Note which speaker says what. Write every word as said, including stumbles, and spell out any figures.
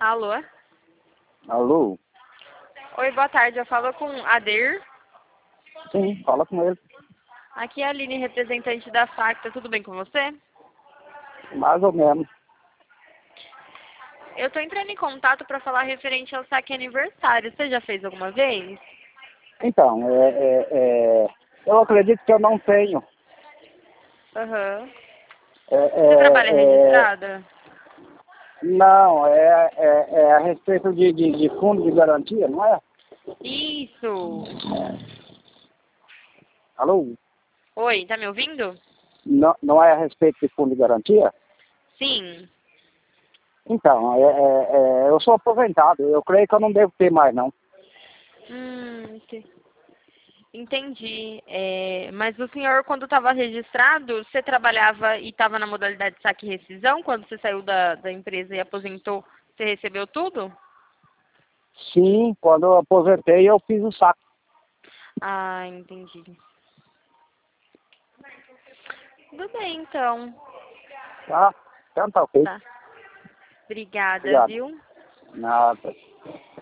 Speaker 1: Alô?
Speaker 2: Alô?
Speaker 1: Oi, boa tarde. Eu falo com Ader.
Speaker 2: Sim, fala com ele.
Speaker 1: Aqui é a Aline, representante da Facta. Tudo bem com você?
Speaker 2: Mais ou menos.
Speaker 1: Eu tô entrando em contato para falar referente ao saque aniversário. Você já fez alguma vez?
Speaker 2: Então, é, é, é, eu acredito que eu não tenho.
Speaker 1: Aham.
Speaker 2: É,
Speaker 1: Você trabalha
Speaker 2: é, é,
Speaker 1: registrada?
Speaker 2: não, é, é, é a respeito de, de, de fundo de garantia, não é?
Speaker 1: Isso.
Speaker 2: Alô?
Speaker 1: Oi, tá me ouvindo?
Speaker 2: Não, não é a respeito de fundo de garantia?
Speaker 1: Sim.
Speaker 2: Então, é, é, é, eu sou aposentado. Eu creio que eu não devo ter mais, não.
Speaker 1: Hum, ente- entendi. É, mas o senhor, quando estava registrado, você trabalhava e estava na modalidade de saque e rescisão? Quando você saiu da, da empresa e aposentou, você recebeu tudo?
Speaker 2: Sim, quando eu aposentei, eu fiz o saco.
Speaker 1: Ah, entendi. Tudo bem, então.
Speaker 2: Tá? Então tá ok.
Speaker 1: Tá. Obrigada,
Speaker 2: Obrigado.
Speaker 1: viu?
Speaker 2: Nada.